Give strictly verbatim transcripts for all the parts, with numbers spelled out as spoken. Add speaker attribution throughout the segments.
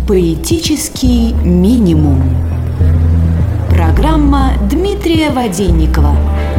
Speaker 1: Поэтический минимум. Программа Дмитрия Воденникова.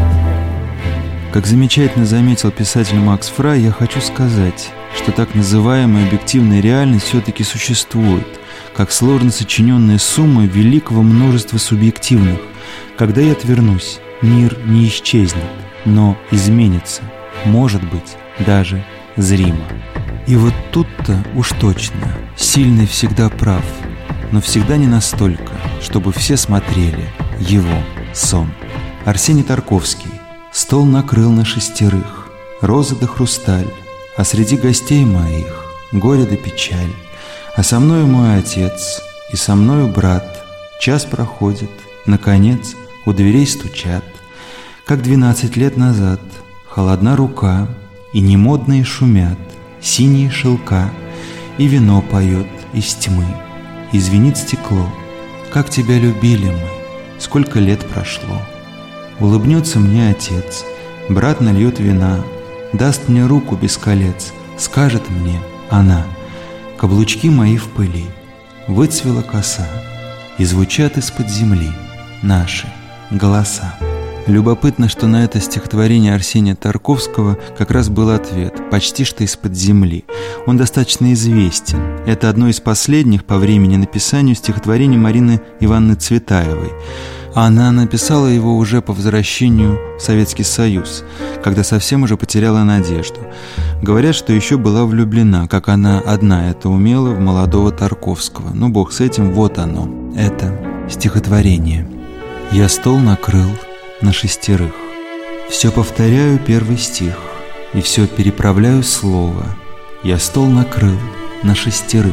Speaker 2: Как замечательно заметил писатель Макс Фрай, я хочу сказать, что так называемая объективная реальность все-таки существует, как сложно сочиненная сумма великого множества субъективных. Когда я отвернусь, мир не исчезнет, но изменится, может быть, даже зримо. И вот тут-то уж точно сильный всегда прав, но всегда не настолько, чтобы все смотрели его сон. Арсений Тарковский. Стол накрыл на шестерых, розы да хрусталь, а среди гостей моих горе да печаль. А со мною мой отец и со мною брат. Час проходит, наконец у дверей стучат. Как двенадцать лет назад, холодна рука, и немодные шумят синие шелка, и вино поет из тьмы, и звенит стекло. Как тебя любили мы, сколько лет прошло. Улыбнется мне отец, брат нальет вина, даст мне руку без колец, скажет мне она: каблучки мои в пыли, выцвела коса, и звучат из-под земли наши голоса. Любопытно, что на это стихотворение Арсения Тарковского как раз был ответ, почти что из-под земли. Он достаточно известен. Это одно из последних по времени написанию стихотворений Марины Ивановны Цветаевой. Она написала его уже по возвращению в Советский Союз, когда совсем уже потеряла надежду. Говорят, что еще была влюблена, как она одна это умела, в молодого Тарковского. Ну, бог с этим, вот оно, это стихотворение. «Я стол накрыл на шестерых, все повторяю первый стих, и все переправляю слово. Я стол накрыл на шестерых,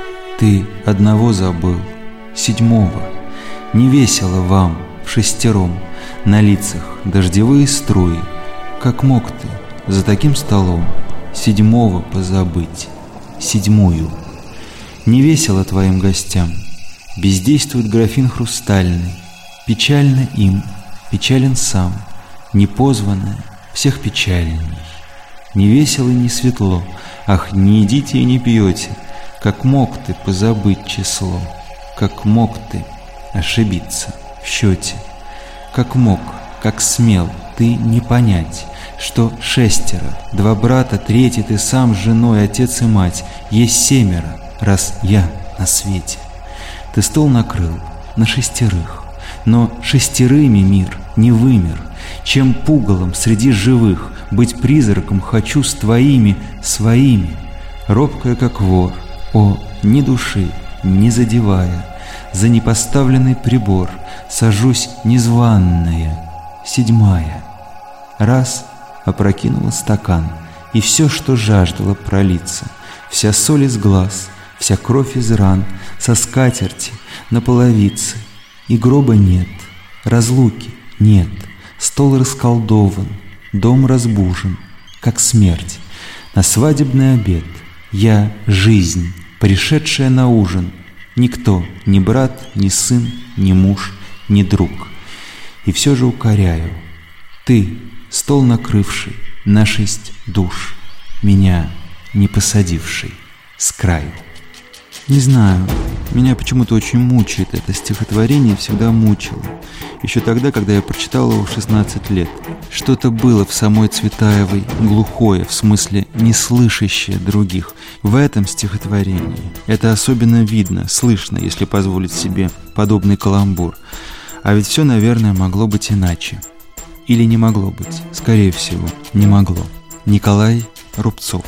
Speaker 2: ты одного забыл, седьмого. Не весело вам в шестером, на лицах дождевые струи. Как мог ты за таким столом седьмого позабыть, седьмую? Не весело твоим гостям, бездействует графин хрустальный, печально им, печален сам, непозванное всех печальней. Не весело и не светло, ах, не едите и не пьете. Как мог ты позабыть число, как мог ты ошибиться в счете, как мог, как смел ты не понять, что шестеро, два брата, третий ты сам с женой, отец и мать, есть семеро, раз я на свете. Ты стол накрыл на шестерых, но шестерыми мир не вымер. Чем пугалом среди живых быть призраком хочу с твоими, своими. Робкая, как вор, о, ни души не задевая, за непоставленный прибор сажусь незваная, седьмая. Раз опрокинула стакан, и все, что жаждало пролиться, вся соль из глаз, вся кровь из ран, со скатерти на половице. И гроба нет, разлуки нет, стол расколдован, дом разбужен, как смерть. На свадебный обед я жизнь, пришедшая на ужин, никто, ни брат, ни сын, ни муж, ни друг. И все же укоряю, ты, стол накрывший на шесть душ, меня не посадивший с краю. Не знаю, меня почему-то очень мучает это стихотворение, всегда мучило. Еще тогда, когда я прочитал его в шестнадцать лет. Что-то было в самой Цветаевой глухое, в смысле не слышащее других. В этом стихотворении это особенно видно, слышно, если позволить себе подобный каламбур. А ведь все, наверное, могло быть иначе. Или не могло быть, скорее всего, не могло. Николай Рубцов.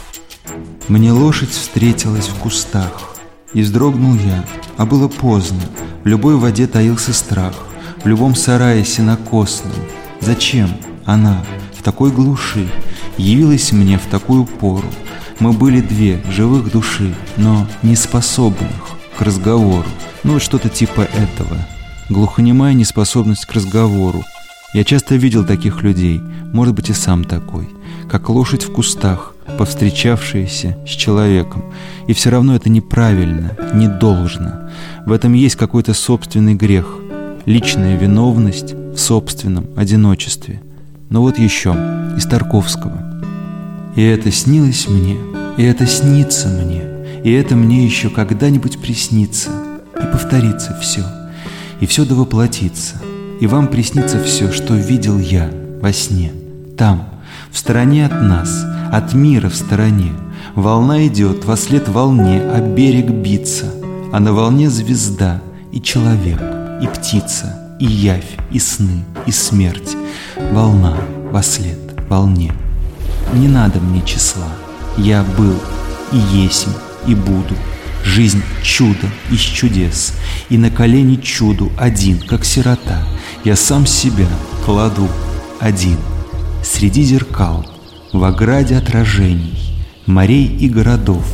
Speaker 2: Мне лошадь встретилась в кустах, и вздрогнул я, а было поздно. В любой воде таился страх, в любом сарае сенокосном. Зачем она в такой глуши явилась мне в такую пору? Мы были две живых души, но не способных к разговору. Ну вот что-то типа этого. Глухонемая неспособность к разговору. Я часто видел таких людей, может быть и сам такой, как лошадь в кустах, повстречавшаяся с человеком. И все равно это неправильно, не должно. В этом есть какой-то собственный грех, личная виновность в собственном одиночестве. Но вот еще из Тарковского. И это снилось мне, и это снится мне, И это мне еще когда-нибудь приснится, и повторится все, и все довоплотится, и вам приснится все, что видел я во сне. Там, в стороне от нас, от мира в стороне, волна идет вослед волне, а берег бится, а на волне звезда и человек, и птица, и явь, и сны, и смерть. Волна вослед волне. Не надо мне числа, я был и есть, и буду. Жизнь — чудо из чудес, и на колени чуду один, как сирота, я сам себя кладу один. Среди зеркал, в ограде отражений, морей и городов,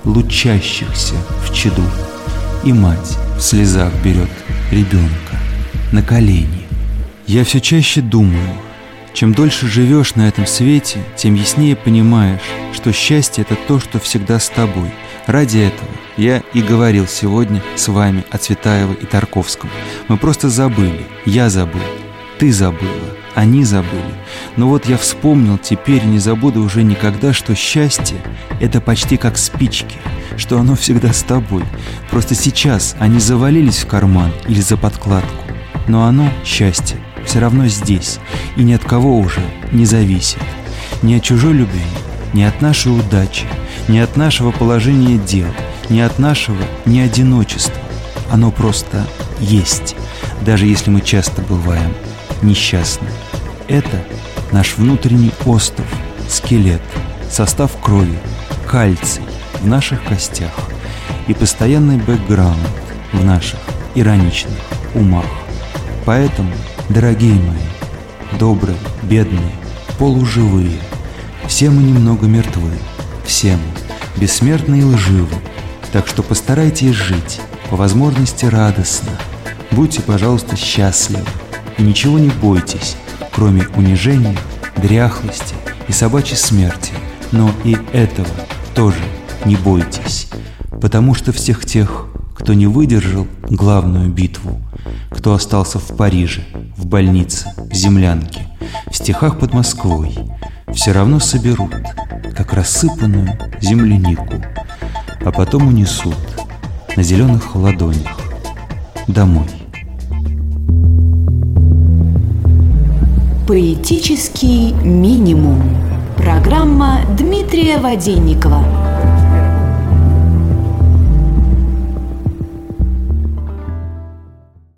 Speaker 2: лучащихся в чаду. И мать в слезах берет ребенка на колени. Я все чаще думаю, чем дольше живешь на этом свете, тем яснее понимаешь, что счастье — это то, что всегда с тобой. Ради этого я и говорил сегодня с вами о Цветаева и Тарковском. Мы просто забыли, я забыл, ты забыла, они забыли. Но вот я вспомнил теперь, не забуду уже никогда, что счастье — это почти как спички, что оно всегда с тобой. Просто сейчас они завалились в карман или за подкладку. Но оно, счастье, все равно здесь и ни от кого уже не зависит. Ни от чужой любви, ни от нашей удачи, ни от нашего положения дел, ни от нашего ни одиночества. Оно просто есть, даже если мы часто бываем несчастны. Это наш внутренний остров, скелет, состав крови, кальций в наших костях и постоянный бэкграунд в наших ироничных умах. Поэтому, дорогие мои, добрые, бедные, полуживые, все мы немного мертвы, все мы бессмертны и лживы, так что постарайтесь жить по возможности радостно, будьте, пожалуйста, счастливы и ничего не бойтесь, кроме унижения, дряхлости и собачьей смерти, но и этого тоже не бойтесь, потому что всех тех, кто не выдержал главную битву, кто остался в Париже, в больнице, в землянке, в стихах под Москвой, все равно соберут, как рассыпанную землянику, а потом унесут на зеленых ладонях домой.
Speaker 1: Поэтический минимум. Программа Дмитрия Воденникова.